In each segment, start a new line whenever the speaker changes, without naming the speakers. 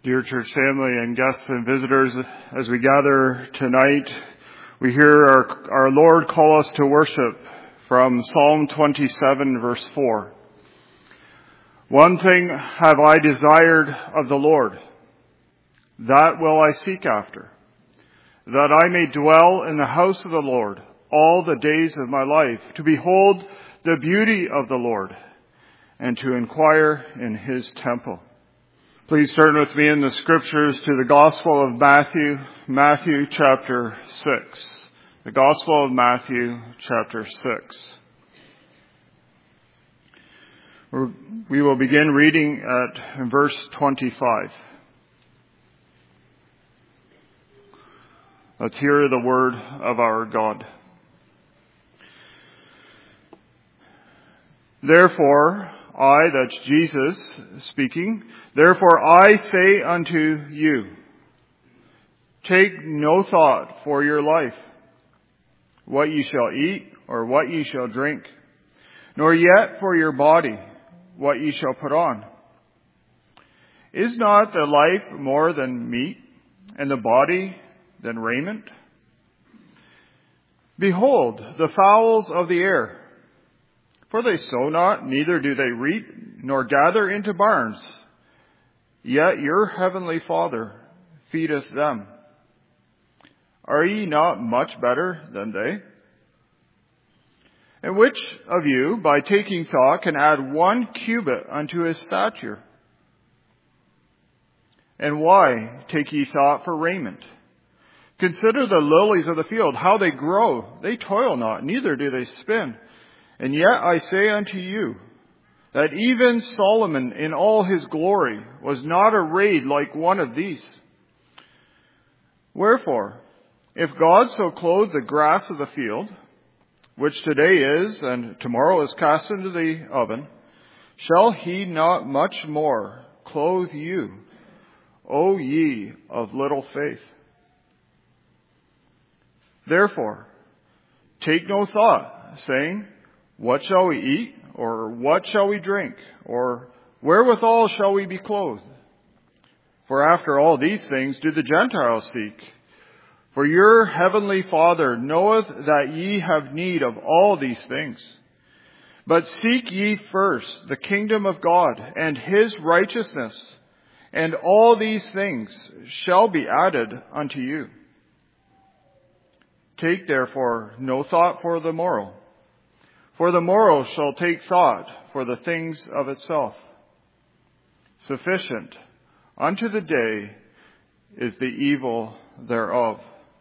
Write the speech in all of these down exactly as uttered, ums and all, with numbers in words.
Dear church family and guests and visitors, as we gather tonight, we hear our, our Lord call us to worship from Psalm twenty-seven, verse four. One thing have I desired of the Lord, that will I seek after, that I may dwell in the house of the Lord all the days of my life, to behold the beauty of the Lord, and to inquire in his temple. Please turn with me in the scriptures to the Gospel of Matthew, Matthew chapter six. The Gospel of Matthew chapter six. We will begin reading at verse twenty-five. Let's hear the word of our God. Therefore, I, that's Jesus speaking, therefore I say unto you, take no thought for your life, what ye shall eat or what ye shall drink, nor yet for your body, what ye shall put on. Is not the life more than meat, and the body than raiment? Behold, the fowls of the air, for they sow not, neither do they reap, nor gather into barns. Yet your heavenly Father feedeth them. Are ye not much better than they? And which of you, by taking thought, can add one cubit unto his stature? And why take ye thought for raiment? Consider the lilies of the field, how they grow. They toil not, neither do they spin. And yet I say unto you, that even Solomon in all his glory was not arrayed like one of these. Wherefore, if God so clothe the grass of the field, which today is and tomorrow is cast into the oven, shall he not much more clothe you, O ye of little faith? Therefore, take no thought, saying, what shall we eat? Or what shall we drink? Or wherewithal shall we be clothed? For after all these things do the Gentiles seek. For your heavenly Father knoweth that ye have need of all these things. But seek ye first the kingdom of God and his righteousness, and all these things shall be added unto you. Take therefore no thought for the morrow, for the morrow shall take thought for the things of itself. Sufficient unto the day is the evil thereof.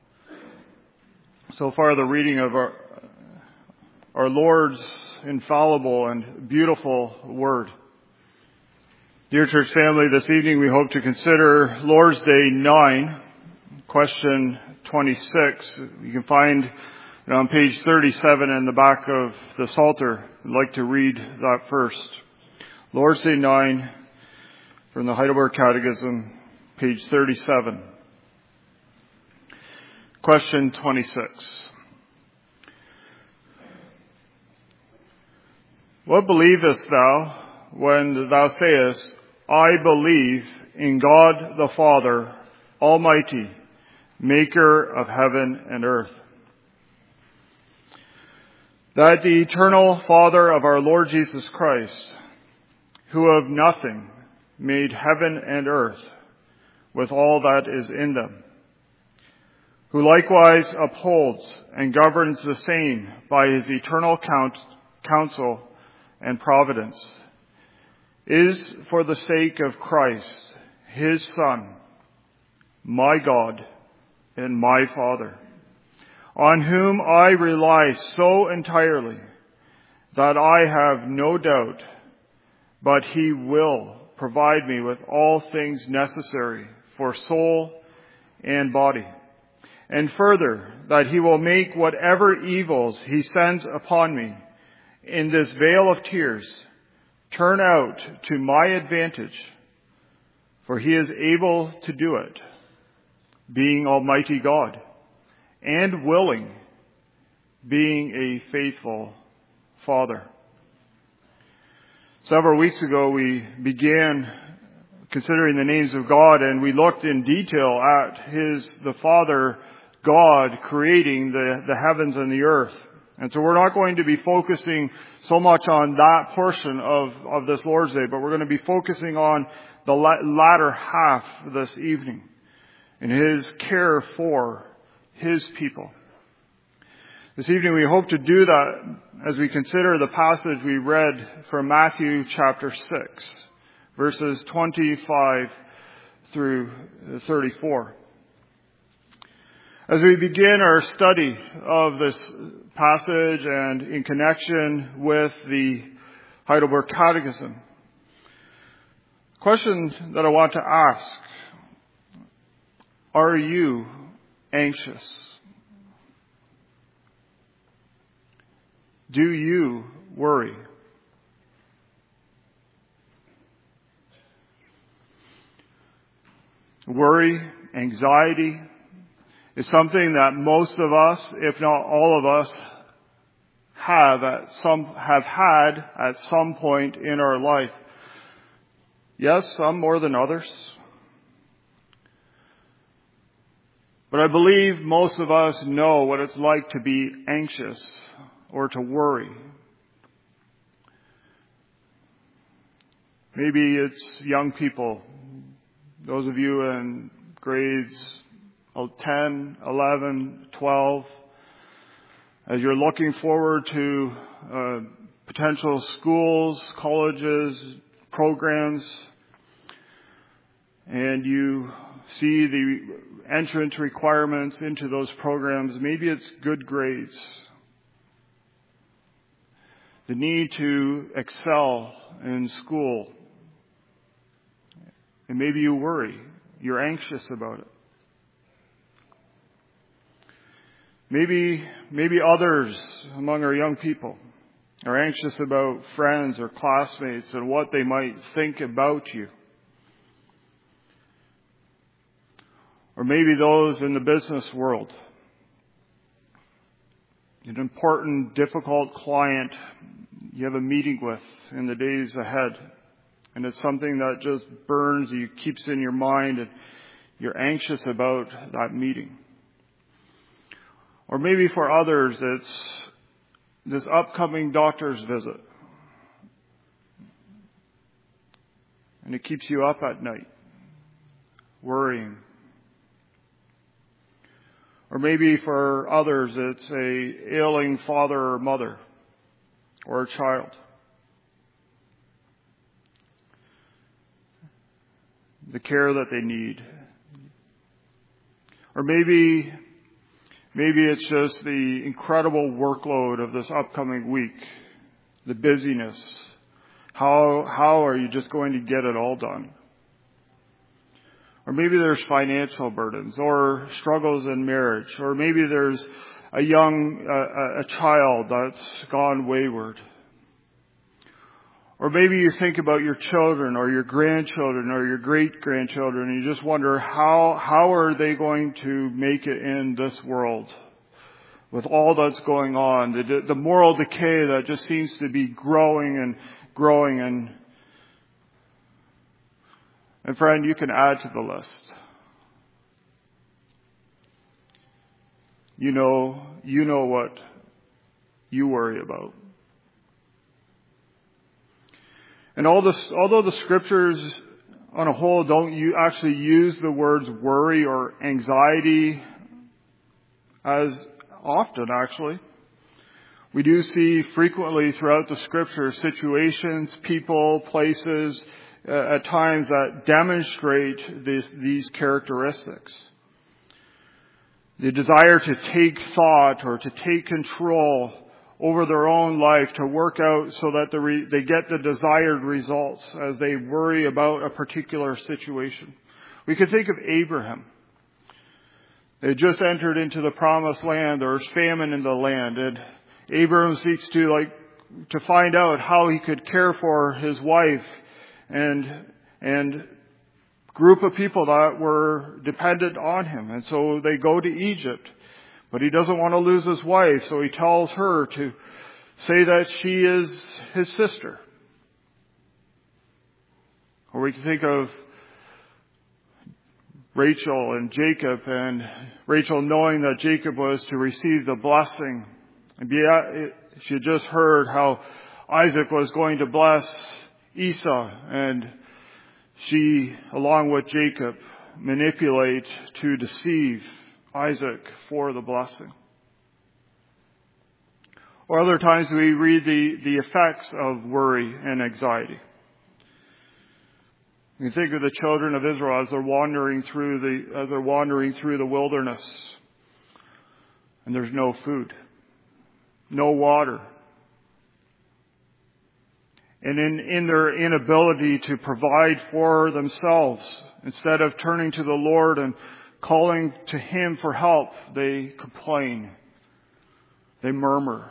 So far the reading of our, our Lord's infallible and beautiful word. Dear church family, this evening we hope to consider Lord's Day nine, question twenty-six. You can find on page thirty-seven in the back of the Psalter. I'd like to read that first. Lord's Day nine from the Heidelberg Catechism, page thirty-seven. Question twenty-six. What believest thou when thou sayest, I believe in God the Father Almighty, maker of heaven and earth? That the eternal Father of our Lord Jesus Christ, who of nothing made heaven and earth with all that is in them, who likewise upholds and governs the same by his eternal count, counsel and providence, is for the sake of Christ, his Son, my God and my Father, on whom I rely so entirely that I have no doubt, but he will provide me with all things necessary for soul and body. And further, that he will make whatever evils he sends upon me in this vale of tears turn out to my advantage, for he is able to do it, being Almighty God, and willing, being a faithful Father. Several weeks ago, we began considering the names of God, and we looked in detail at His, the Father, God, creating the, the heavens and the earth. And so we're not going to be focusing so much on that portion of, of this Lord's Day, but we're going to be focusing on the latter half this evening in His care for His people. This evening we hope to do that as we consider the passage we read from Matthew chapter six, verses twenty-five through thirty-four. As we begin our study of this passage and in connection with the Heidelberg Catechism, the question that I want to ask, are you anxious? Do you worry? Worry, anxiety, is something that most of us, if not all of us, have at some have had at some point in our life. Yes, some more than others. But I believe most of us know what it's like to be anxious or to worry. Maybe it's young people, those of you in grades ten, eleven, twelve, as you're looking forward to uh, potential schools, colleges, programs, and you see the entrance requirements into those programs. Maybe it's good grades, the need to excel in school, and maybe you worry, you're anxious about it. Maybe, maybe others among our young people are anxious about friends or classmates and what they might think about you. Or maybe those in the business world. An important, difficult client you have a meeting with in the days ahead. And it's something that just burns you, keeps in your mind, and you're anxious about that meeting. Or maybe for others, it's this upcoming doctor's visit. And it keeps you up at night, worrying. Or maybe for others, it's a ailing father or mother or a child. The care that they need. Or maybe Maybe it's just the incredible workload of this upcoming week, the busyness. How, how are you just going to get it all done? Or maybe there's financial burdens or struggles in marriage. Or maybe there's a young, uh, a child that's gone wayward. Or maybe you think about your children or your grandchildren or your great-grandchildren and you just wonder how, how are they going to make it in this world with all that's going on, the, the moral decay that just seems to be growing and growing. And, and friend, you can add to the list. You know, you know what you worry about. And all this, although the scriptures on a whole don't you actually use the words worry or anxiety as often, actually, we do see frequently throughout the scripture situations, people, places, uh, at times that demonstrate this, these characteristics. The desire to take thought or to take control over their own life, to work out so that the re- they get the desired results as they worry about a particular situation. We could think of Abraham. They had just entered into the promised land. There was famine in the land, and Abraham seeks to like to find out how he could care for his wife and and group of people that were dependent on him. And so they go to Egypt. But he doesn't want to lose his wife, so he tells her to say that she is his sister. Or we can think of Rachel and Jacob, and Rachel knowing that Jacob was to receive the blessing. And she had just heard how Isaac was going to bless Esau, and she, along with Jacob, manipulate to deceive Isaac for the blessing. Or other times we read the, the effects of worry and anxiety. You think of the children of Israel as they're wandering through the as they're wandering through the wilderness, and there's no food, no water. And in, in their inability to provide for themselves, instead of turning to the Lord and calling to Him for help, they complain. They murmur.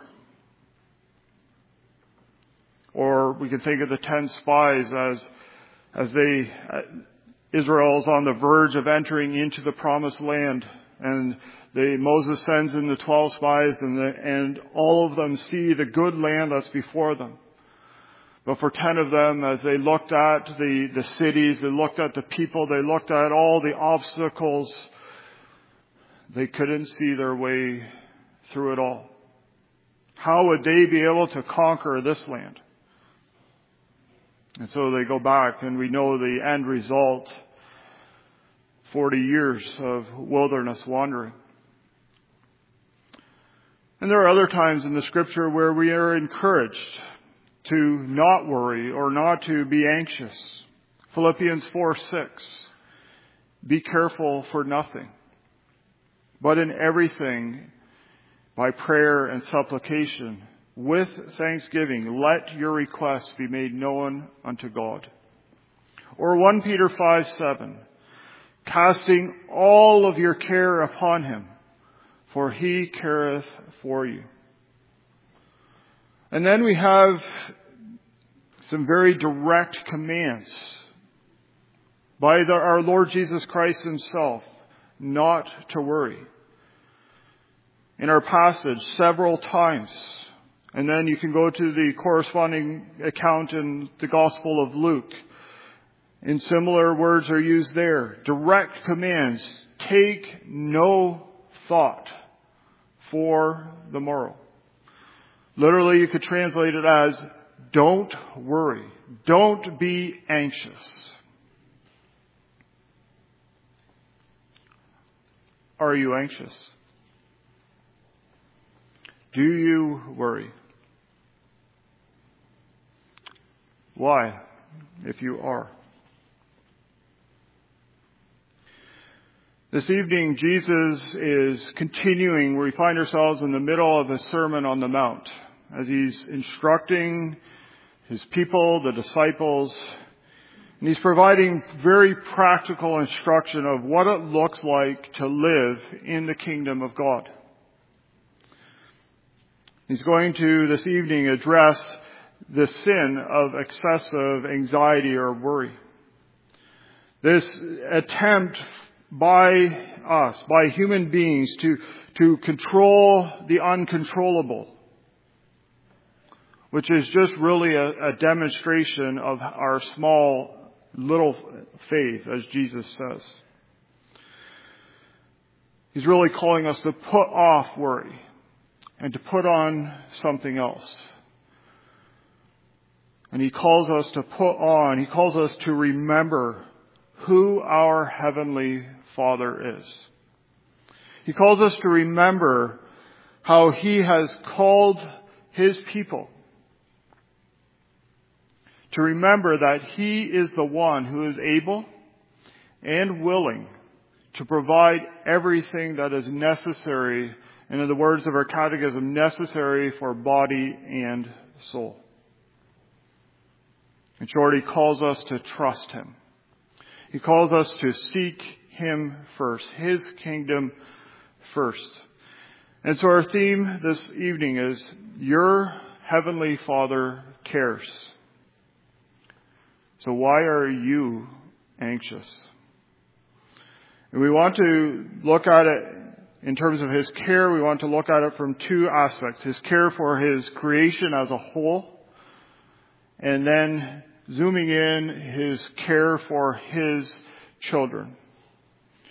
Or we can think of the ten spies as, as they, Israel is on the verge of entering into the promised land. And they, Moses sends in the twelve spies, and, the, and all of them see the good land that's before them. But for ten of them, as they looked at the, the cities, they looked at the people, they looked at all the obstacles, they couldn't see their way through it all. How would they be able to conquer this land? And so they go back, and we know the end result, forty years of wilderness wandering. And there are other times in the Scripture where we are encouraged to not worry or not to be anxious. Philippians four six. Be careful for nothing, but in everything, by prayer and supplication, with thanksgiving, let your requests be made known unto God. Or First Peter five seven. Casting all of your care upon Him, for He careth for you. And then we have some very direct commands by the, our Lord Jesus Christ Himself not to worry. In our passage, several times. And then you can go to the corresponding account in the Gospel of Luke. And similar words are used there. Direct commands. Take no thought for the morrow. Literally, you could translate it as, don't worry. Don't be anxious. Are you anxious? Do you worry? Why, if you are? This evening, Jesus is continuing. We find ourselves in the middle of a Sermon on the Mount as He's instructing His people, the disciples, and He's providing very practical instruction of what it looks like to live in the kingdom of God. He's going to, this evening, address the sin of excessive anxiety or worry. This attempt by us, by human beings, to, to control the uncontrollable, which is just really a, a demonstration of our small, little faith, as Jesus says. He's really calling us to put off worry and to put on something else. And He calls us to put on, He calls us to remember who our Heavenly Father is. He calls us to remember how He has called His people. To remember that He is the one who is able and willing to provide everything that is necessary, and in the words of our catechism, necessary for body and soul. In short, He calls us to trust Him. He calls us to seek Him first, His kingdom first. And so our theme this evening is, Your Heavenly Father cares. So why are you anxious? And we want to look at it in terms of His care. We want to look at it from two aspects. His care for His creation as a whole, and then zooming in, His care for His children.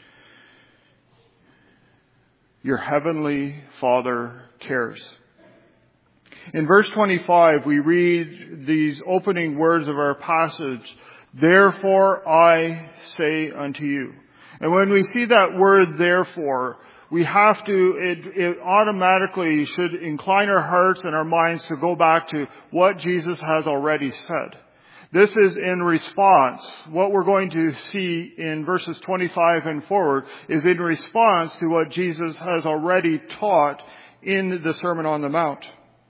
Your heavenly Father cares. In verse twenty-five, we read these opening words of our passage, "Therefore I say unto you." And when we see that word "therefore," we have to, it, it automatically should incline our hearts and our minds to go back to what Jesus has already said. This is in response. What we're going to see in verses twenty-five and forward is in response to what Jesus has already taught in the Sermon on the Mount.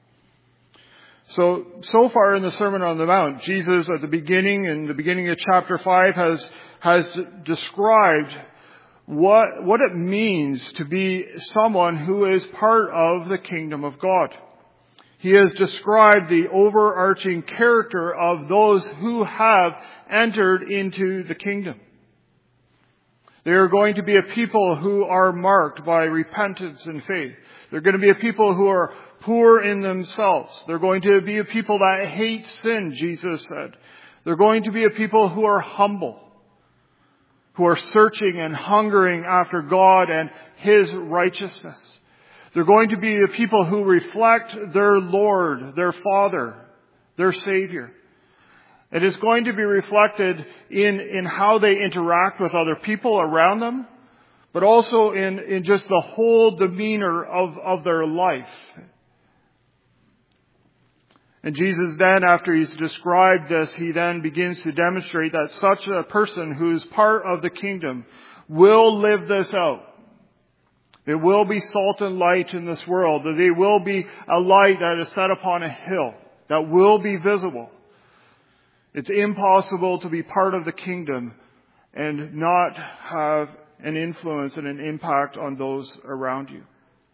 So, so far in the Sermon on the Mount, Jesus at the beginning, in the beginning of chapter five, has, has described what, what it means to be someone who is part of the kingdom of God. He has described the overarching character of those who have entered into the kingdom. They are going to be a people who are marked by repentance and faith. They're going to be a people who are poor in themselves. They're going to be a people that hate sin, Jesus said. They're going to be a people who are humble, who are searching and hungering after God and His righteousness. They're going to be a people who reflect their Lord, their Father, their Savior. It is going to be reflected in, in how they interact with other people around them, but also in, in just the whole demeanor of, of their life. And Jesus then, after He's described this, He then begins to demonstrate that such a person who is part of the kingdom will live this out. They will be salt and light in this world. They will be a light that is set upon a hill, that will be visible. It's impossible to be part of the kingdom and not have an influence and an impact on those around you.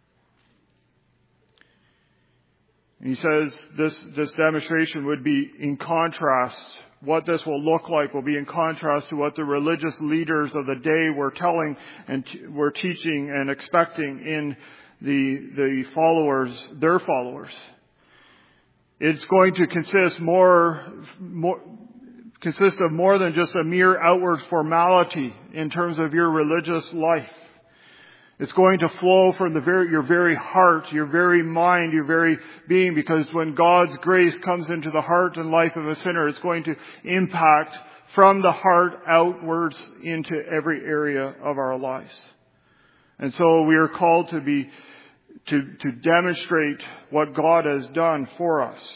And he says this, this demonstration would be in contrast. What this will look like will be in contrast to what the religious leaders of the day were telling and t- were teaching and expecting in the, the followers, their followers. It's going to consist more, more, consist of more than just a mere outward formality in terms of your religious life. It's going to flow from the very, your very heart, your very mind, your very being, because when God's grace comes into the heart and life of a sinner, it's going to impact from the heart outwards into every area of our lives. And so we are called to be, to, to demonstrate what God has done for us.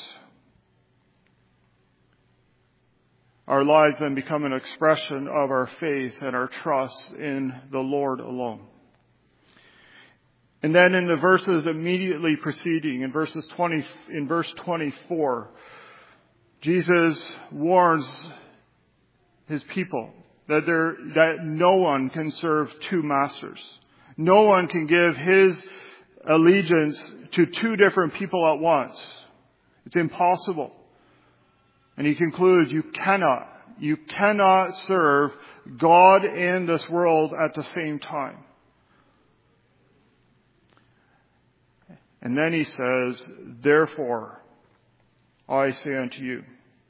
Our lives then become an expression of our faith and our trust in the Lord alone. And then in the verses immediately preceding, in verses twenty, in verse twenty-four, Jesus warns His people that there, that no one can serve two masters. No one can give his allegiance to two different people at once. It's impossible. And He concludes, you cannot, you cannot serve God and this world at the same time. And then He says, therefore, I say unto you.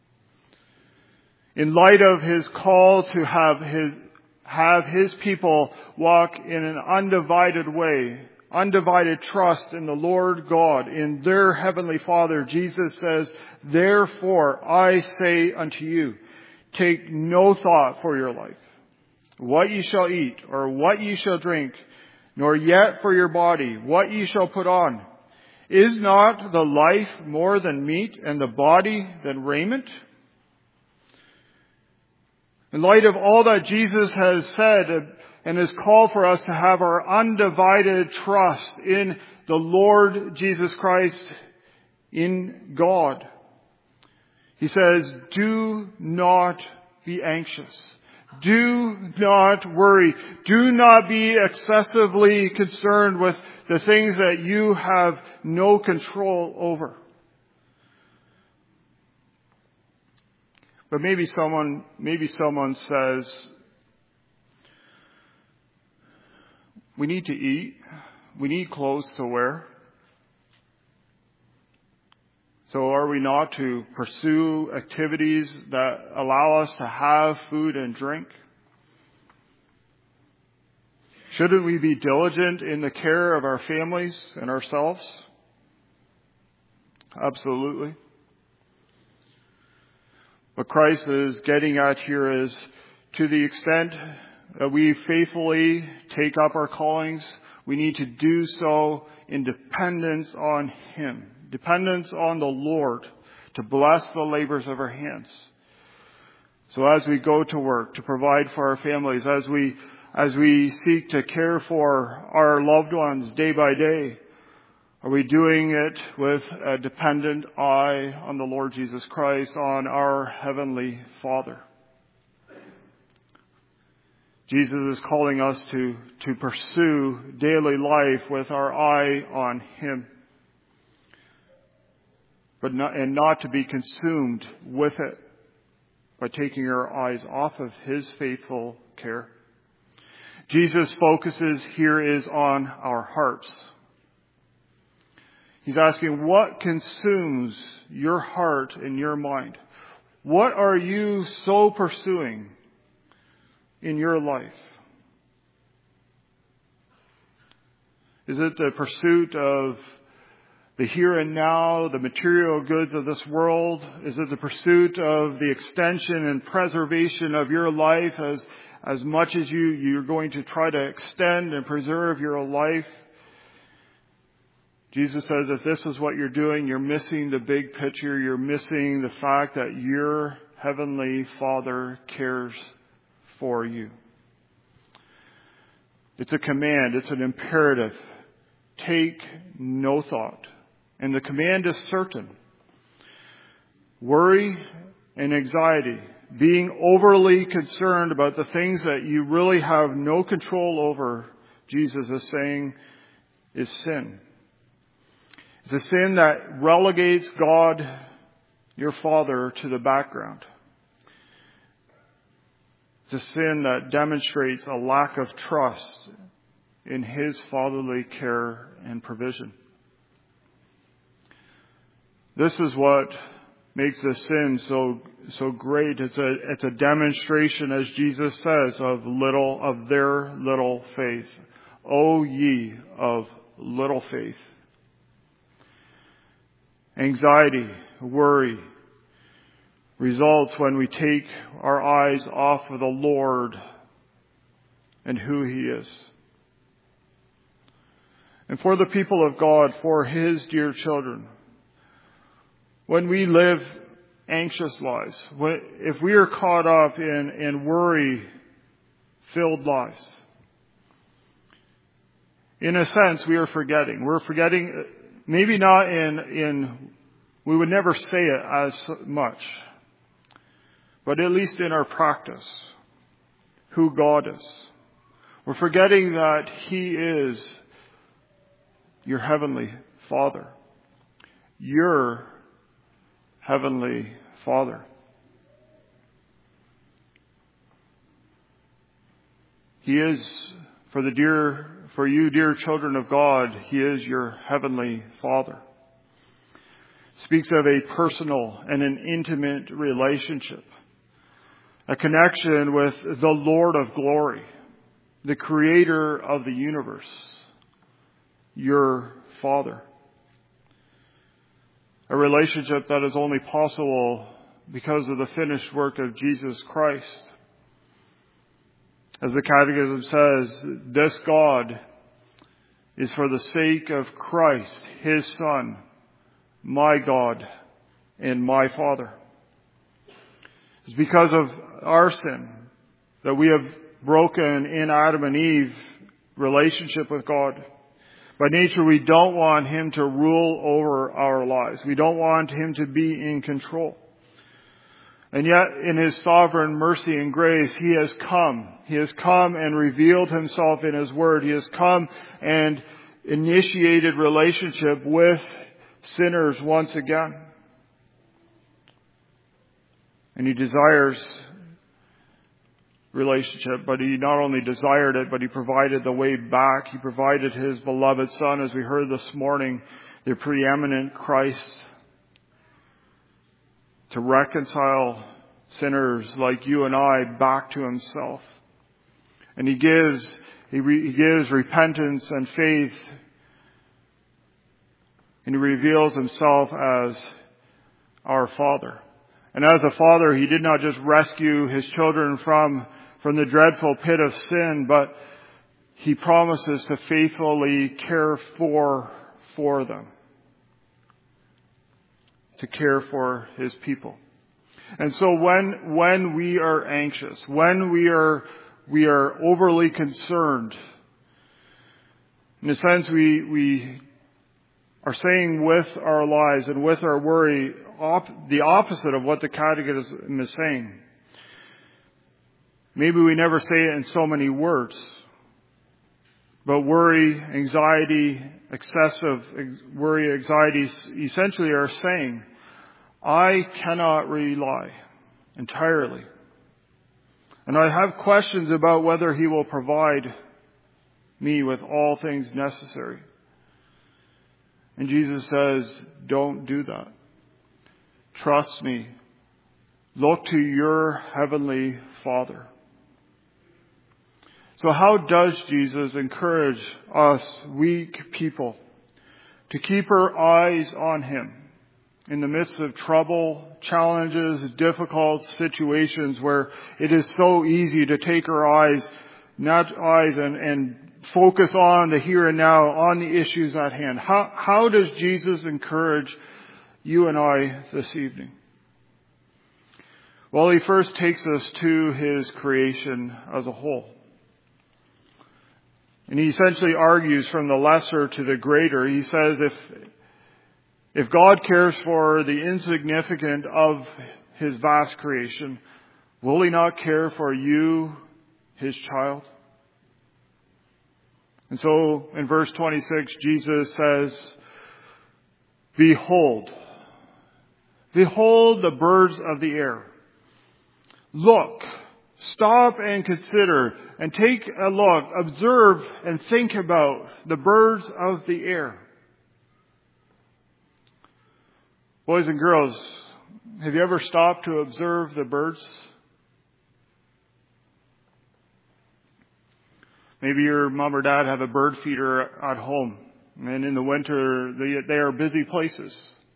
In light of His call to have His, have His people walk in an undivided way, undivided trust in the Lord God, in their Heavenly Father, Jesus says, therefore, I say unto you, take no thought for your life, what ye shall eat, or what ye shall drink, nor yet for your body, what ye shall put on. Is not the life more than meat, and the body than raiment? In light of all that Jesus has said and has called for us to have our undivided trust in the Lord Jesus Christ, in God, He says, do not be anxious. Do not worry. Do not be excessively concerned with the things that you have no control over. But maybe someone, maybe someone says, we need to eat. We need clothes to wear. So are we not to pursue activities that allow us to have food and drink? Shouldn't we be diligent in the care of our families and ourselves? Absolutely. What Christ is getting at here is, to the extent that we faithfully take up our callings, we need to do so in dependence on Him, dependence on the Lord to bless the labors of our hands. So as we go to work to provide for our families, as we as we seek to care for our loved ones day by day, are we doing it with a dependent eye on the Lord Jesus Christ, on our Heavenly Father? Jesus is calling us to, to pursue daily life with our eye on Him, but not, and not to be consumed with it by taking our eyes off of His faithful care. Jesus' focuses here is on our hearts. He's asking, what consumes your heart and your mind? What are you so pursuing in your life? Is it the pursuit of the here and now, the material goods of this world? Is it the pursuit of the extension and preservation of your life as, as much as you, you're going to try to extend and preserve your life? Jesus says if this is what you're doing, you're missing the big picture. You're missing the fact that your Heavenly Father cares for you. It's a command. It's an imperative. Take no thought. And the command is certain. Worry and anxiety, being overly concerned about the things that you really have no control over, Jesus is saying, is sin. It's a sin that relegates God, your Father, to the background. It's a sin that demonstrates a lack of trust in His fatherly care and provision. This is what makes this sin so so great. It's a it's a demonstration, as Jesus says, of little of their little faith. O ye of little faith. Anxiety, worry results when we take our eyes off of the Lord and who He is. And for the people of God, for His dear children, when we live anxious lives, when, if we are caught up in, in worry-filled lives, in a sense, we are forgetting. We're forgetting, maybe not in, in we would never say it as much, but at least in our practice, who God is. We're forgetting that He is your Heavenly Father. Your Heavenly Father. He is, for the dear, for you dear children of God, He is your Heavenly Father. Speaks of a personal and an intimate relationship. A connection with the Lord of glory, the Creator of the universe, your Father. A relationship that is only possible because of the finished work of Jesus Christ. As the Catechism says, this God is for the sake of Christ, His Son, my God and my Father. It's because of our sin that we have broken in Adam and Eve relationship with God. By nature, we don't want Him to rule over our lives. We don't want Him to be in control. And yet, in His sovereign mercy and grace, He has come. He has come and revealed Himself in His Word. He has come and initiated relationship with sinners once again. And He desires relationship, but He not only desired it, but He provided the way back. He provided His beloved Son, as we heard this morning, the preeminent Christ, to reconcile sinners like you and I back to Himself. And He gives He, re, he gives repentance and faith, and he reveals himself as our Father. And as a father, he did not just rescue his children from, from the dreadful pit of sin, but he promises to faithfully care for, for them. To care for his people. And so when, when we are anxious, when we are, we are overly concerned, in a sense we, we are saying with our lives and with our worry op- the opposite of what the Catechism is saying. Maybe we never say it in so many words, but worry, anxiety, excessive worry, anxiety essentially are saying, I cannot rely entirely. And I have questions about whether he will provide me with all things necessary. And Jesus says, don't do that. Trust me. Look to your heavenly Father. So how does Jesus encourage us, weak people, to keep our eyes on him in the midst of trouble, challenges, difficult situations where it is so easy to take our eyes, not eyes and, and focus on the here and now, on the issues at hand? How, how does Jesus encourage you and I this evening? Well, he first takes us to his creation as a whole. And he essentially argues from the lesser to the greater. He says if, if God cares for the insignificant of his vast creation, will he not care for you, his child? And so in verse twenty-six, Jesus says, Behold, behold the birds of the air. Look, stop and consider and take a look, observe and think about the birds of the air. Boys and girls, have you ever stopped to observe the birds? Maybe your mom or dad have a bird feeder at home, and in the winter they, they are busy places.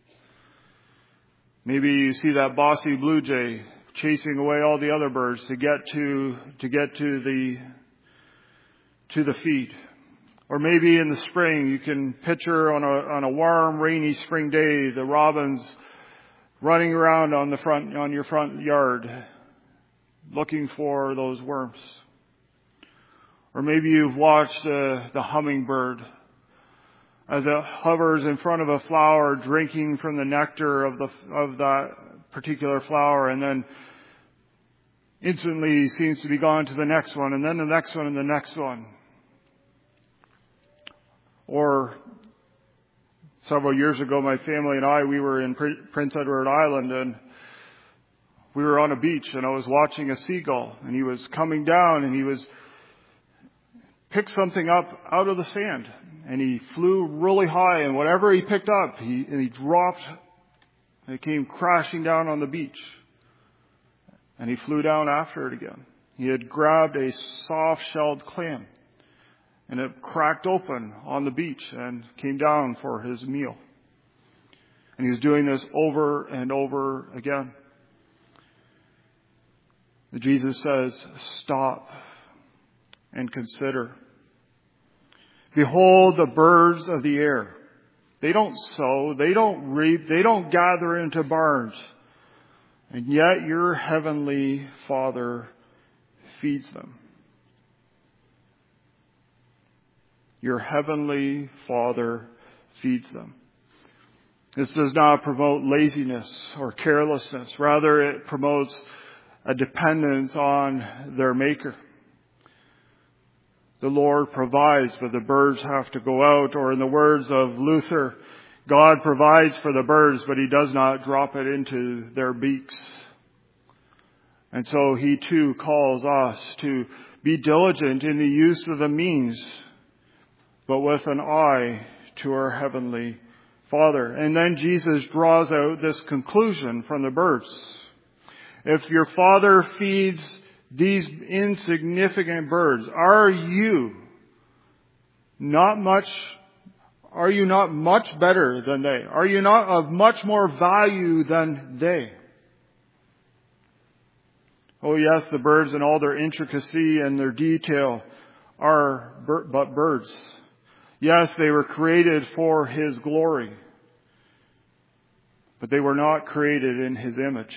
Maybe you see that bossy blue jay chasing away all the other birds to get to to get to the to the feed. Or maybe in the spring you can picture on a on a warm, rainy spring day the robins running around on the front on your front yard looking for those worms. Or maybe you've watched uh, the hummingbird as it hovers in front of a flower, drinking from the nectar of the of that particular flower, and then instantly seems to be gone to the next one, and then the next one, and the next one. Or several years ago, my family and I, we were in Prince Edward Island, and we were on a beach, and I was watching a seagull, and he was coming down, and he was picked something up out of the sand, and he flew really high, and whatever he picked up, he and he dropped, and it came crashing down on the beach, and he flew down after it again. He had grabbed a soft-shelled clam, and it cracked open on the beach and came down for his meal. And he was doing this over and over again. Jesus says, stop and consider. Behold the birds of the air. They don't sow, they don't reap, they don't gather into barns. And yet your heavenly Father feeds them. Your heavenly Father feeds them. This does not promote laziness or carelessness. Rather, it promotes a dependence on their Maker. The Lord provides, but the birds have to go out. Or in the words of Luther, God provides for the birds, but He does not drop it into their beaks. And so He too calls us to be diligent in the use of the means, but with an eye to our Heavenly Father. And then Jesus draws out this conclusion from the birds. If your Father feeds these insignificant birds, are you, not much, are you not much better than they? Are you not of much more value than they? Oh yes, the birds in all their intricacy and their detail are but birds. Yes, they were created for His glory, but they were not created in His image.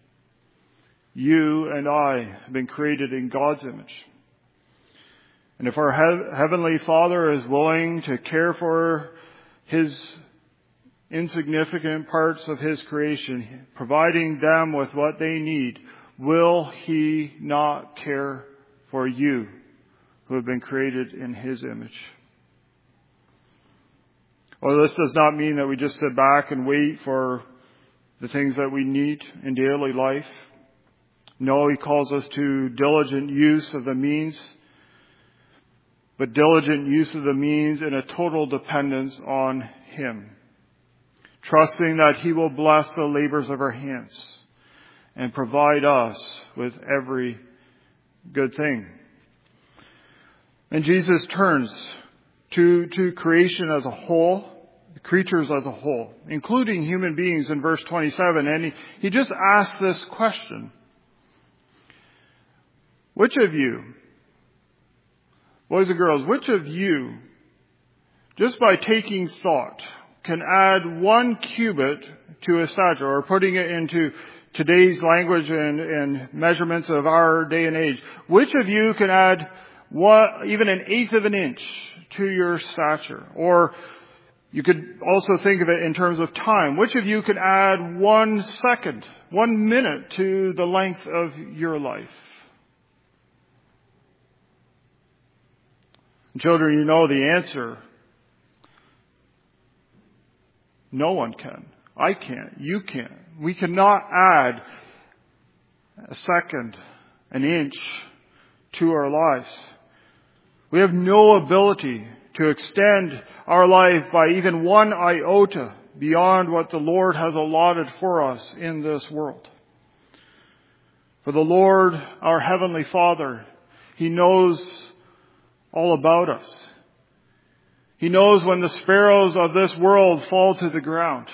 You and I have been created in God's image. And if our he- Heavenly Father is willing to care for His insignificant parts of His creation, providing them with what they need, will He not care for you who have been created in His image? Well, this does not mean that we just sit back and wait for the things that we need in daily life. No, He calls us to diligent use of the means, but diligent use of the means in a total dependence on Him, trusting that He will bless the labors of our hands and provide us with every good thing. And Jesus turns to, to creation as a whole, the creatures as a whole, including human beings in verse twenty-seven. And he, he just asks this question. Which of you, boys and girls, which of you, just by taking thought, can add one cubit to a stature, or putting it into today's language and, and measurements of our day and age, which of you can add one, even an eighth of an inch to your stature? Or you could also think of it in terms of time. Which of you can add one second, one minute to the length of your life? Children, you know the answer. No one can. I can't. You can't. We cannot add a second, an inch to our lives. We have no ability to extend our life by even one iota beyond what the Lord has allotted for us in this world. For the Lord, our Heavenly Father, He knows all about us. He knows when the sparrows of this world fall to the ground.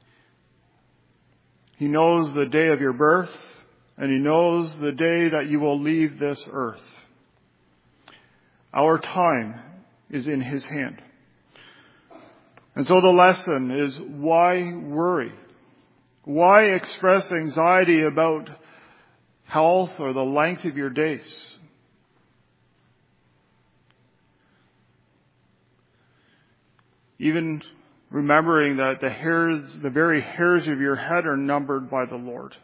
He knows the day of your birth, and He knows the day that you will leave this earth. Our time is in His hand. And so the lesson is, why worry? Why express anxiety about health or the length of your days? Even remembering that the hairs, the very hairs of your head are numbered by the Lord.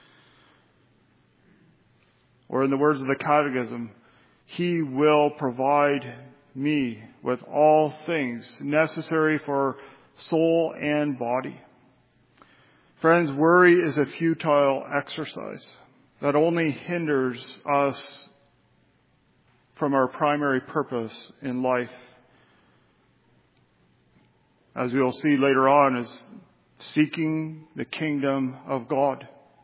Or in the words of the Catechism, He will provide me with all things necessary for soul and body. Friends, worry is a futile exercise that only hinders us from our primary purpose in life, as we will see later on, is seeking the kingdom of God.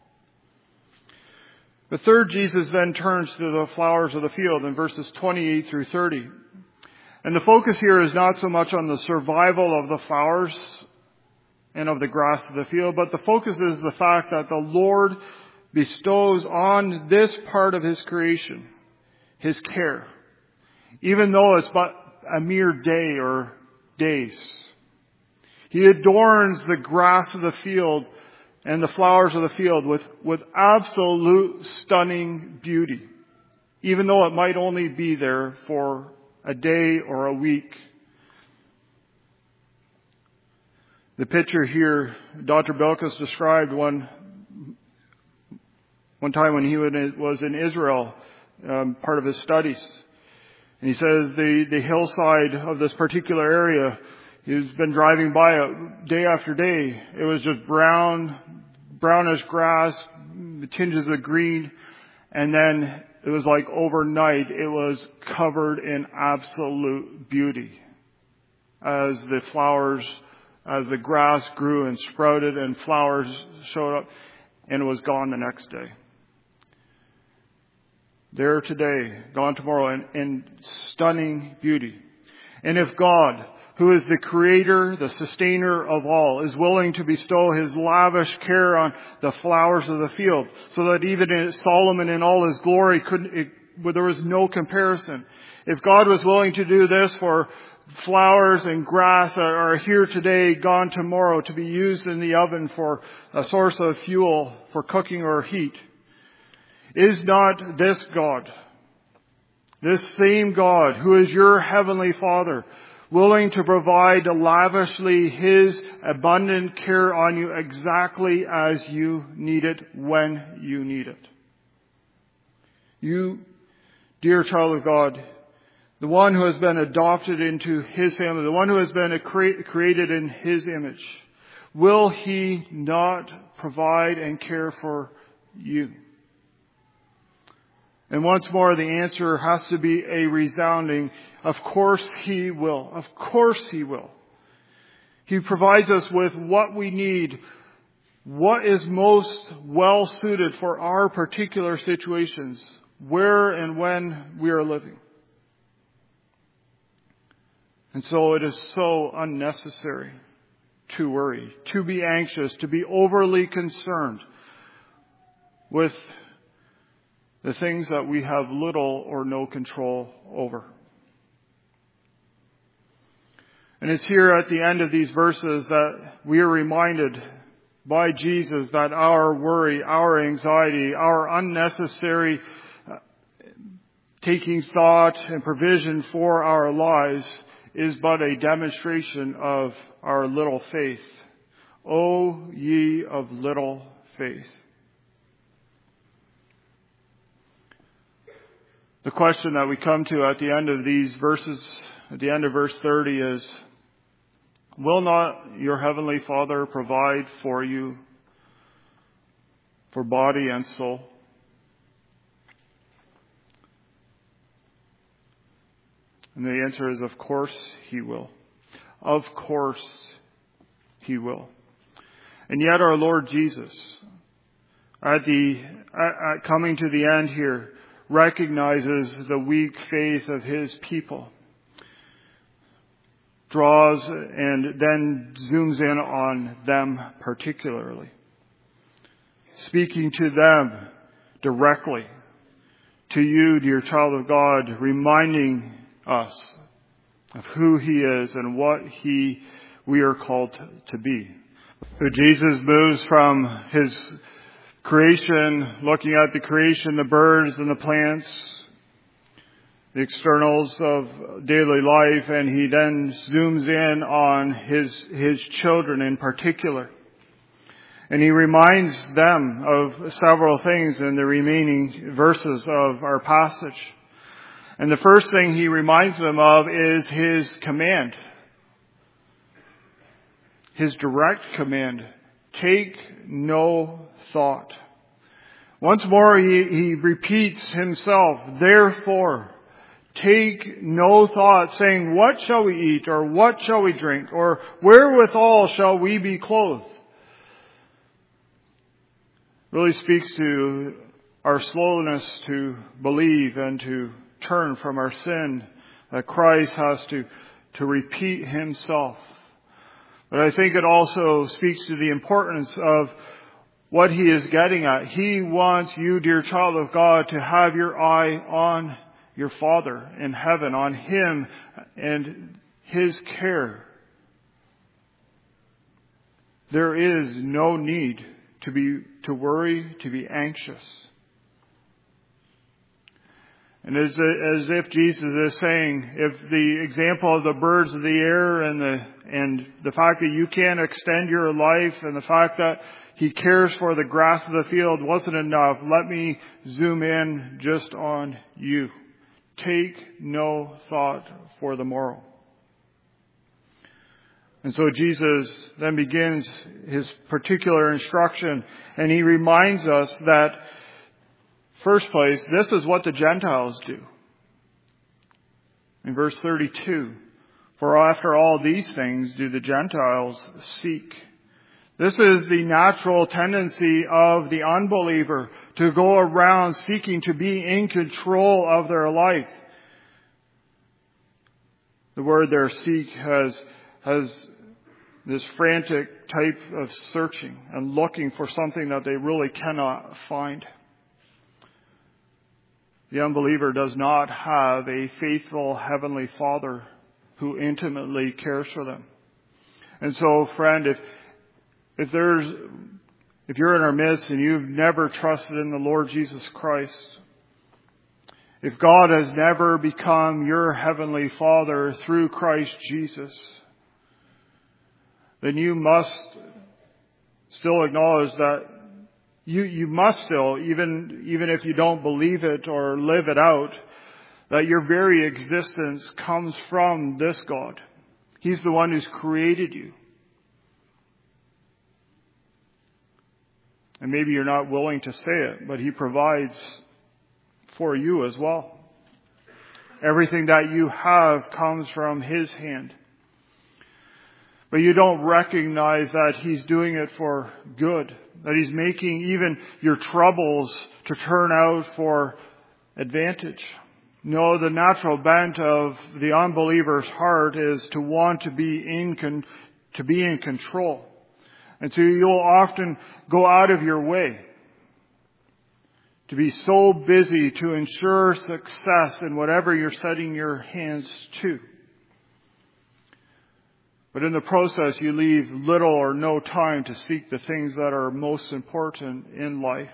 The third, Jesus then turns to the flowers of the field in verses twenty-eight through thirty. And the focus here is not so much on the survival of the flowers and of the grass of the field, but the focus is the fact that the Lord bestows on this part of His creation His care, even though it's but a mere day or days. He adorns the grass of the field and the flowers of the field with, with absolute stunning beauty, even though it might only be there for a day or a week. The picture here, Doctor Belkis described one, one time when he was in Israel, um, part of his studies. And he says the, the hillside of this particular area, he's been driving by it day after day. It was just brown, brownish grass, the tinges of green. And then it was like overnight, it was covered in absolute beauty. As the flowers, as the grass grew and sprouted and flowers showed up, and it was gone the next day. There today, gone tomorrow, in, in stunning beauty. And if God, who is the creator, the sustainer of all, is willing to bestow his lavish care on the flowers of the field, so that even in Solomon in all his glory couldn't, it, there was no comparison. If God was willing to do this for flowers and grass that are here today, gone tomorrow, to be used in the oven for a source of fuel for cooking or heat, is not this God, this same God who is your heavenly Father, willing to provide lavishly his abundant care on you exactly as you need it, when you need it? You, dear child of God, the one who has been adopted into his family, the one who has been created in his image, will he not provide and care for you? And once more, the answer has to be a resounding, of course he will. Of course he will. He provides us with what we need, what is most well suited for our particular situations, where and when we are living. And so it is so unnecessary to worry, to be anxious, to be overly concerned with the things that we have little or no control over. And it's here at the end of these verses that we are reminded by Jesus that our worry, our anxiety, our unnecessary taking thought and provision for our lives is but a demonstration of our little faith. O ye of little faith. The question that we come to at the end of these verses, at the end of verse thirty, is, will not your heavenly Father provide for you for body and soul? And the answer is, of course he will. Of course he will. And yet our Lord Jesus, at the at, at coming to the end here, recognizes the weak faith of his people, draws and then zooms in on them particularly, speaking to them directly, to you, dear child of God, reminding us of who he is and what he we are called to, to be. So Jesus moves from his creation, looking at the creation, the birds and the plants, the externals of daily life, and he then zooms in on his his children in particular. And he reminds them of several things in the remaining verses of our passage. And the first thing he reminds them of is his command. His direct command. Take no thought. Once more he, he repeats himself, therefore, take no thought, saying, what shall we eat, or what shall we drink, or wherewithal shall we be clothed? Really speaks to our slowness to believe and to turn from our sin, that Christ has to, to repeat himself. But I think it also speaks to the importance of what he is getting at. He wants you, dear child of God, to have your eye on your Father in heaven, on him and his care. There is no need to be to worry, to be anxious. And as, as if Jesus is saying, if the example of the birds of the air and the and the fact that you can't extend your life and the fact that he cares for the grass of the field wasn't enough, let me zoom in just on you. Take no thought for the morrow. And so Jesus then begins his particular instruction, and he reminds us that, first place, this is what the Gentiles do. In verse thirty-two, for after all these things do the Gentiles seek. This is the natural tendency of the unbeliever, to go around seeking to be in control of their life. The word there, seek, has, has this frantic type of searching and looking for something that they really cannot find. The unbeliever does not have a faithful Heavenly Father who intimately cares for them. And so, friend, if if there's if you're in our midst and you've never trusted in the Lord Jesus Christ, if God has never become your Heavenly Father through Christ Jesus, then you must still acknowledge that you, you must still, even, even if you don't believe it or live it out, that your very existence comes from this God. He's the one who's created you. And maybe you're not willing to say it, but He provides for you as well. Everything that you have comes from His hand. But you don't recognize that He's doing it for good. That He's making even your troubles to turn out for advantage. No, the natural bent of the unbeliever's heart is to want to be in con- to be in control. And so you'll often go out of your way to be so busy to ensure success in whatever you're setting your hands to. But in the process, you leave little or no time to seek the things that are most important in life.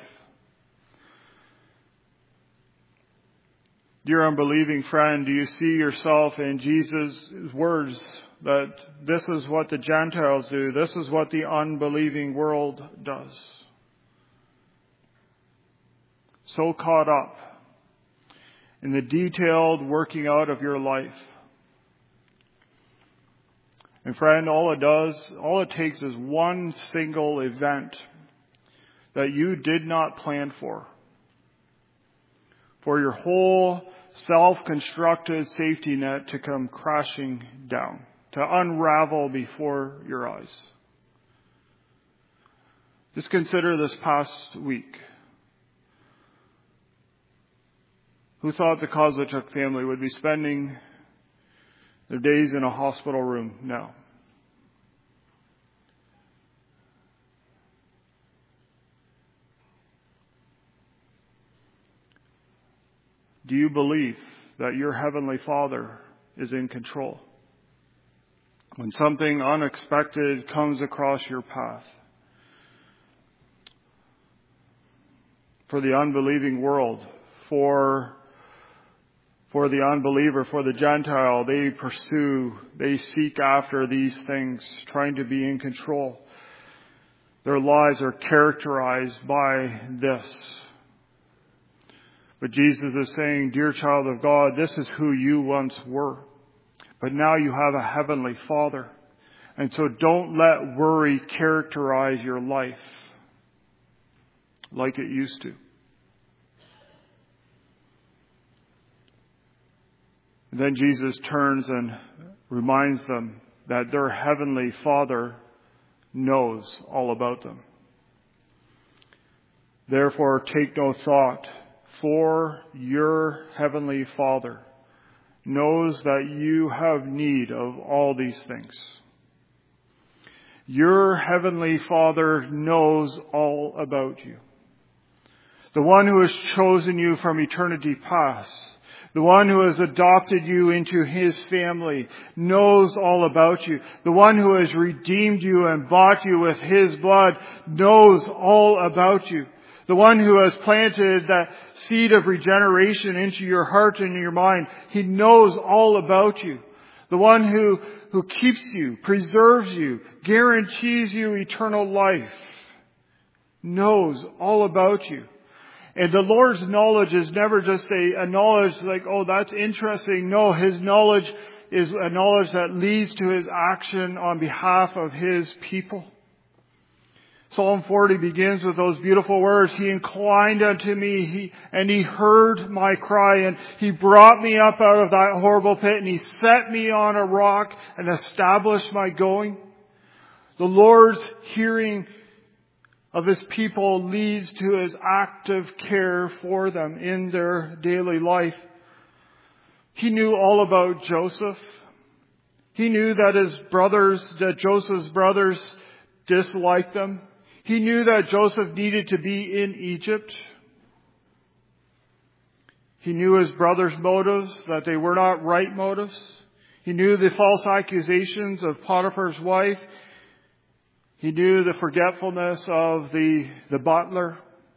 Dear unbelieving friend, do you see yourself in Jesus' words that this is what the Gentiles do, this is what the unbelieving world does? So caught up in the detailed working out of your life. And friend, all it does, all it takes is one single event that you did not plan for. For your whole self-constructed safety net to come crashing down, to unravel before your eyes. Just consider this past week. Who thought the Kozachuk family would be spending their days in a hospital room now? Do you believe that your Heavenly Father is in control? When something unexpected comes across your path, for the unbelieving world, for For the unbeliever, for the Gentile, they pursue, they seek after these things, trying to be in control. Their lives are characterized by this. But Jesus is saying, dear child of God, this is who you once were. But now you have a Heavenly Father. And so don't let worry characterize your life like it used to. And then Jesus turns and reminds them that their Heavenly Father knows all about them. Therefore, take no thought, for your Heavenly Father knows that you have need of all these things. Your Heavenly Father knows all about you. The one who has chosen you from eternity past, the one who has adopted you into His family, knows all about you. The one who has redeemed you and bought you with His blood knows all about you. The one who has planted that seed of regeneration into your heart and your mind, He knows all about you. The one who, who keeps you, preserves you, guarantees you eternal life, knows all about you. And the Lord's knowledge is never just a, a knowledge like, oh, that's interesting. No, His knowledge is a knowledge that leads to His action on behalf of His people. Psalm forty begins with those beautiful words. He inclined unto me, he, and He heard my cry, and He brought me up out of that horrible pit, and He set me on a rock and established my going. The Lord's hearing of His people leads to His active care for them in their daily life. He knew all about Joseph. He knew that his brothers, that Joseph's brothers disliked them. He knew that Joseph needed to be in Egypt. He knew his brothers' motives, that they were not right motives. He knew the false accusations of Potiphar's wife. He knew the forgetfulness of the, the butler.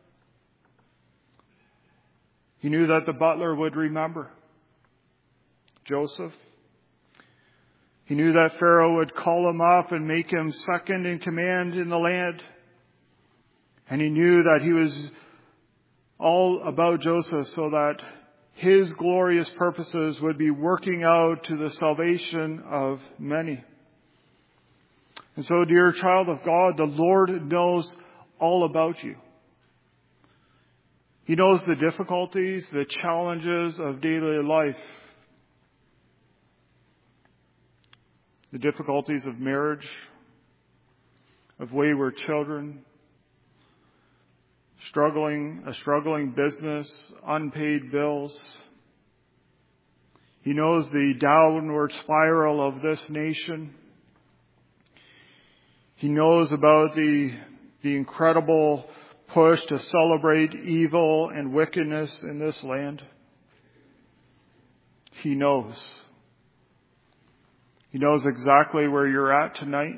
He knew that the butler would remember Joseph. He knew that Pharaoh would call him up and make him second in command in the land. And he knew that he was all about Joseph so that his glorious purposes would be working out to the salvation of many. And so, dear child of God, the Lord knows all about you. He knows the difficulties, the challenges of daily life. The difficulties of marriage, of wayward children, struggling, a struggling business, unpaid bills. He knows the downward spiral of this nation. He knows about the, the incredible push to celebrate evil and wickedness in this land. He knows. He knows exactly where you're at tonight.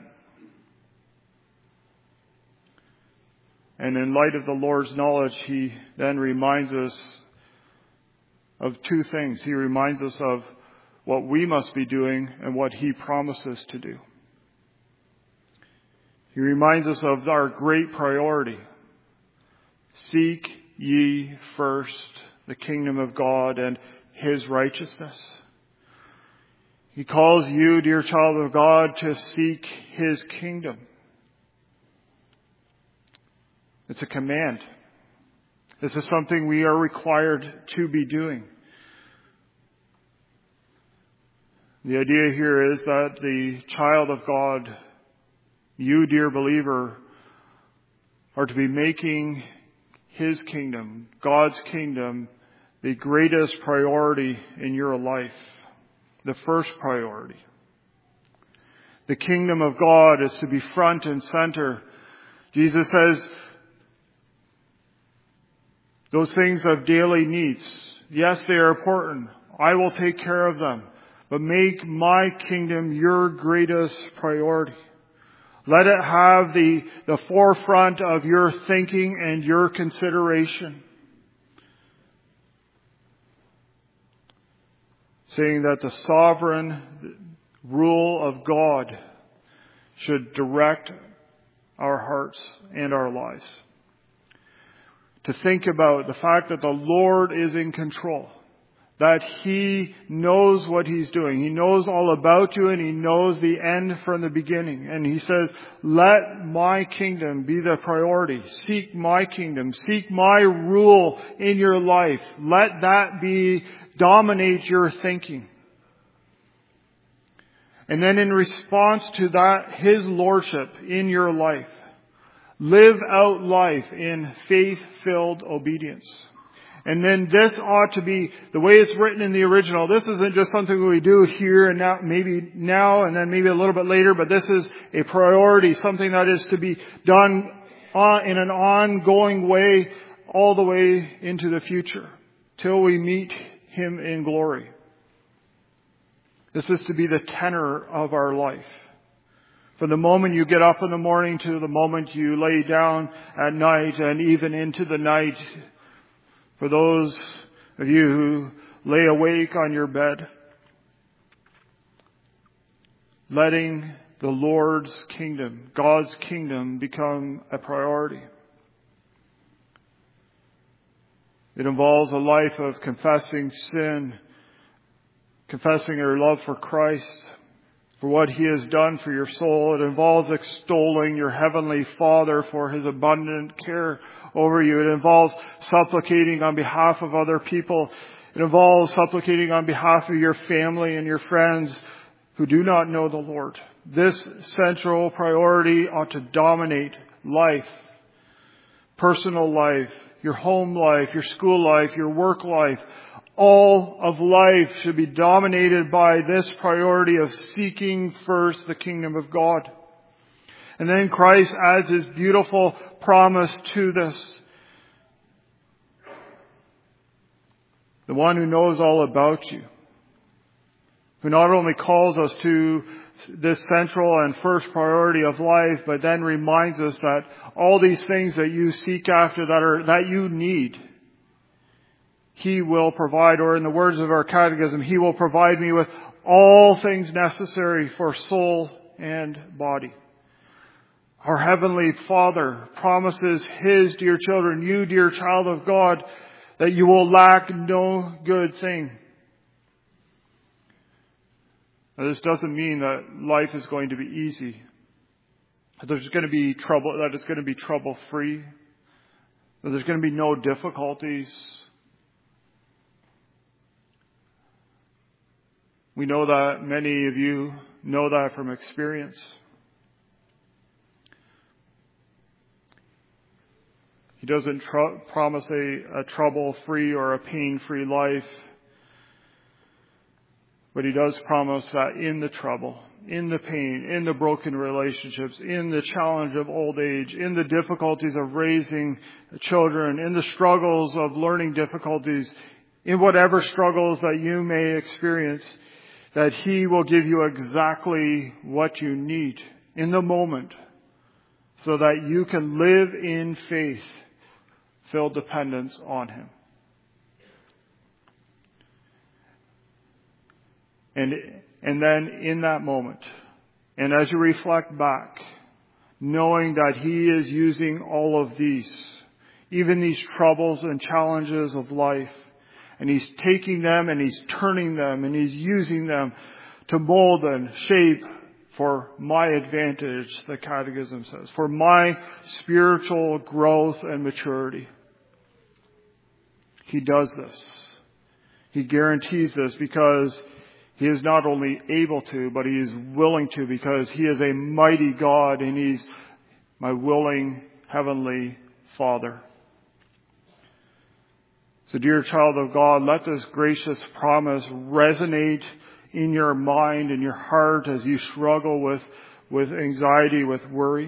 And in light of the Lord's knowledge, He then reminds us of two things. He reminds us of what we must be doing and what He promises to do. He reminds us of our great priority. Seek ye first the kingdom of God and His righteousness. He calls you, dear child of God, to seek His kingdom. It's a command. This is something we are required to be doing. The idea here is that the child of God, you, dear believer, are to be making His kingdom, God's kingdom, the greatest priority in your life. The first priority. The kingdom of God is to be front and center. Jesus says, those things of daily needs, yes, they are important. I will take care of them. But make my kingdom your greatest priority. Let it have the, the forefront of your thinking and your consideration. Saying that the sovereign rule of God should direct our hearts and our lives. To think about the fact that the Lord is in control. That He knows what He's doing. He knows all about you and He knows the end from the beginning. And He says, let my kingdom be the priority. Seek my kingdom. Seek my rule in your life. Let that be, dominate your thinking. And then in response to that, His lordship in your life, live out life in faith-filled obedience. And then this ought to be, the way it's written in the original, this isn't just something we do here and now, maybe now and then maybe a little bit later, but this is a priority, something that is to be done in an ongoing way all the way into the future, till we meet Him in glory. This is to be the tenor of our life. From the moment you get up in the morning to the moment you lay down at night and even into the night. For those of you who lay awake on your bed, letting the Lord's kingdom, God's kingdom, become a priority. It involves a life of confessing sin, confessing your love for Christ, for what He has done for your soul. It involves extolling your Heavenly Father for His abundant care over you. It involves supplicating on behalf of other people. It involves supplicating on behalf of your family and your friends who do not know the Lord. This central priority ought to dominate life, personal life, your home life, your school life, your work life, All of life should be dominated by this priority of seeking first the kingdom of God. And then Christ adds his beautiful promise to this. The one who knows all about you, who not only calls us to this central and first priority of life, but then reminds us that all these things that you seek after, that are that you need, he will provide, or in the words of our catechism, he will provide me with all things necessary for soul and body. Our Heavenly Father promises his dear children, you dear child of God, that you will lack no good thing. Now, this doesn't mean that life is going to be easy, that there's going to be trouble, that it's going to be trouble free, that there's going to be no difficulties. We know that many of you know that from experience. He doesn't tr- promise a, a trouble-free or a pain-free life, but he does promise that in the trouble, in the pain, in the broken relationships, in the challenge of old age, in the difficulties of raising children, in the struggles of learning difficulties, in whatever struggles that you may experience, that he will give you exactly what you need in the moment so that you can live in faith, filled dependence on him. And, and then in that moment, and as you reflect back, knowing that he is using all of these, even these troubles and challenges of life, and he's taking them and he's turning them and he's using them to mold and shape for my advantage, the Catechism says, for my spiritual growth and maturity. He does this. He guarantees this because he is not only able to, but he is willing to, because he is a mighty God and he's my willing heavenly Father. So dear child of God, let this gracious promise resonate in your mind and your heart as you struggle with, with anxiety, with worry.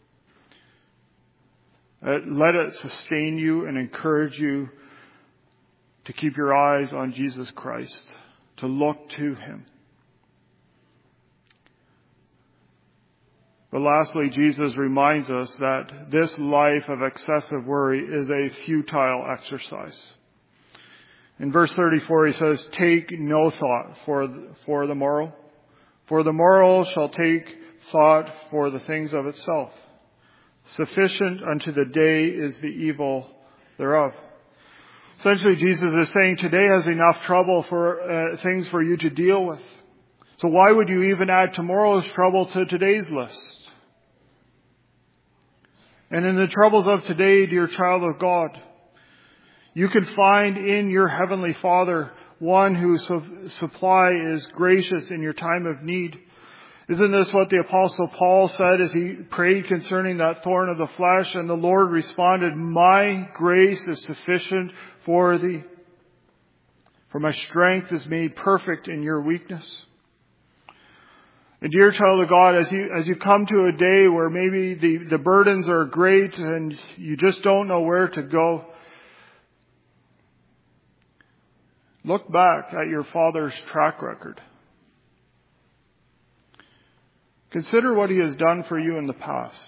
Uh, let it sustain you and encourage you to keep your eyes on Jesus Christ, to look to him. But lastly, Jesus reminds us that this life of excessive worry is a futile exercise. In verse thirty-four, he says, take no thought for, for the morrow, for the morrow shall take thought for the things of itself. Sufficient unto the day is the evil thereof. Essentially, Jesus is saying today has enough trouble for uh, things for you to deal with. So why would you even add tomorrow's trouble to today's list? And in the troubles of today, dear child of God, you can find in your Heavenly Father one whose supply is gracious in your time of need. Isn't this what the Apostle Paul said as he prayed concerning that thorn of the flesh? And the Lord responded, my grace is sufficient for thee, for my strength is made perfect in your weakness. And dear child of God, as you as you come to a day where maybe the, the burdens are great and you just don't know where to go, look back at your Father's track record. Consider what he has done for you in the past.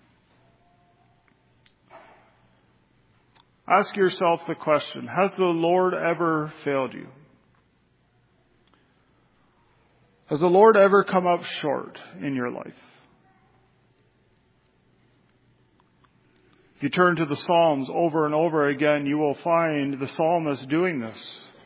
Ask yourself the question, has the Lord ever failed you? Has the Lord ever come up short in your life? If you turn to the Psalms over and over again, you will find the psalmist doing this.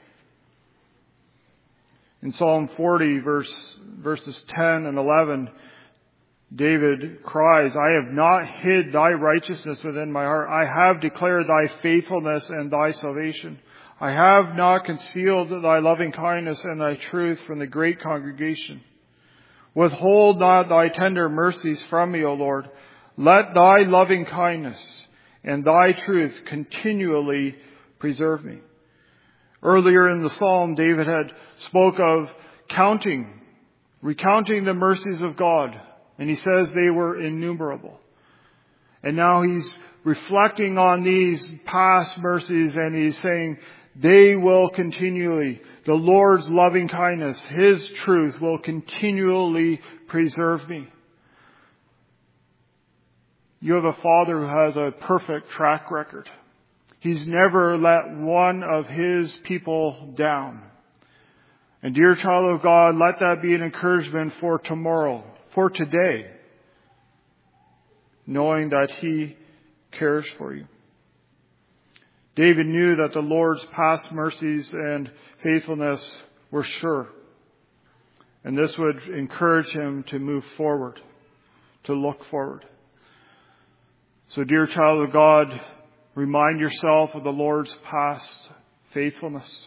In Psalm forty, verse, verses ten and eleven, David cries, I have not hid thy righteousness within my heart. I have declared thy faithfulness and thy salvation. I have not concealed thy loving kindness and thy truth from the great congregation. Withhold not thy tender mercies from me, O Lord. Let thy loving kindness and thy truth continually preserve me. Earlier in the psalm, David had spoke of counting, recounting the mercies of God. And he says they were innumerable. And now he's reflecting on these past mercies and he's saying, they will continually, the Lord's loving kindness, His truth will continually preserve me. You have a Father who has a perfect track record. He's never let one of His people down. And dear child of God, let that be an encouragement for tomorrow, for today, knowing that He cares for you. David knew that the Lord's past mercies and faithfulness were sure. And this would encourage him to move forward, to look forward. So dear child of God, remind yourself of the Lord's past faithfulness.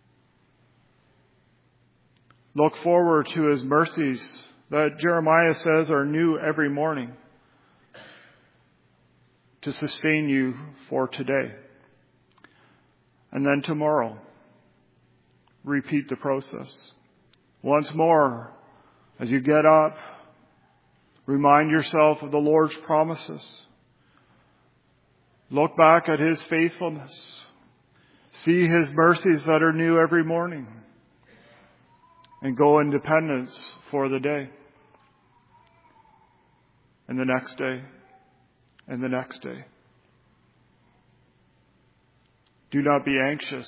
Look forward to His mercies that Jeremiah says are new every morning to sustain you for today. And then tomorrow, repeat the process. Once more, as you get up, remind yourself of the Lord's promises. Look back at His faithfulness. See His mercies that are new every morning. And go in dependence for the day. And the next day. And the next day. Do not be anxious,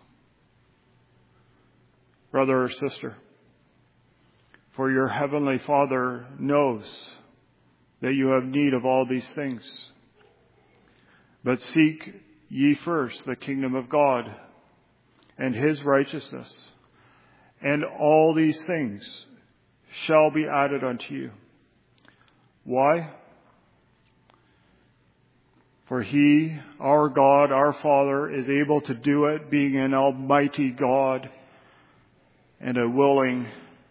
brother or sister, for your heavenly Father knows that you have need of all these things. But seek ye first the kingdom of God and His righteousness, and all these things shall be added unto you. Why? For He, our God, our Father, is able to do it, being an almighty God and a willing,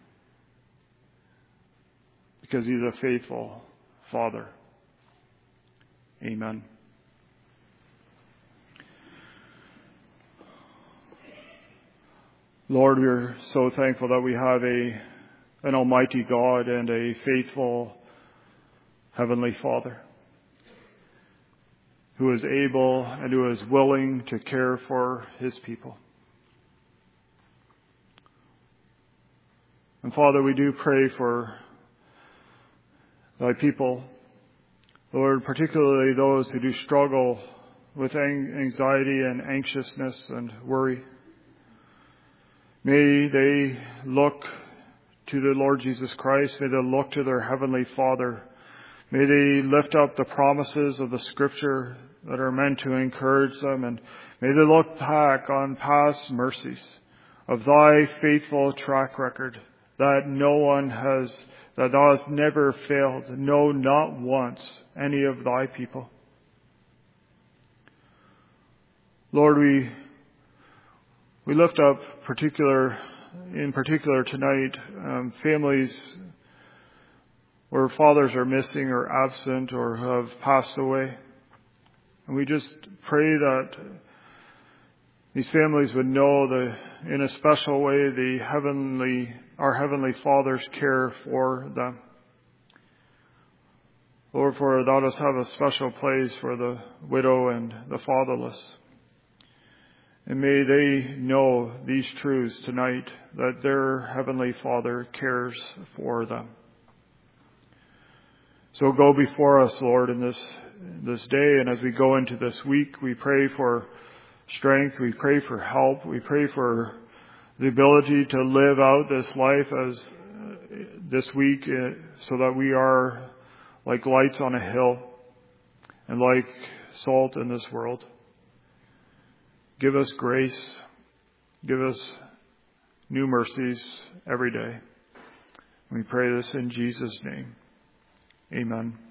because He's a faithful Father. Amen. Lord, we're so thankful that we have a an almighty God and a faithful Heavenly Father, who is able and who is willing to care for His people. And Father, we do pray for Thy people, Lord, particularly those who do struggle with anxiety and anxiousness and worry. May they look to the Lord Jesus Christ. May they look to their Heavenly Father. May they lift up the promises of the Scripture that are meant to encourage them, and may they look back on past mercies of Thy faithful track record, that no one has, that Thou hast never failed, no, not once, any of Thy people. Lord, we we lift up particular, in particular tonight, um, families where fathers are missing or absent or have passed away. And we just pray that these families would know the, in a special way, the heavenly, our Heavenly Father's care for them. Lord, for Thou dost have a special place for the widow and the fatherless. And may they know these truths tonight, that their Heavenly Father cares for them. So go before us, Lord, in this this day, and as we go into this week, we pray for strength, we pray for help, we pray for the ability to live out this life as uh, this week, uh, so that we are like lights on a hill and like salt in this world. Give us grace, give us new mercies every day. We pray this in Jesus' name. Amen.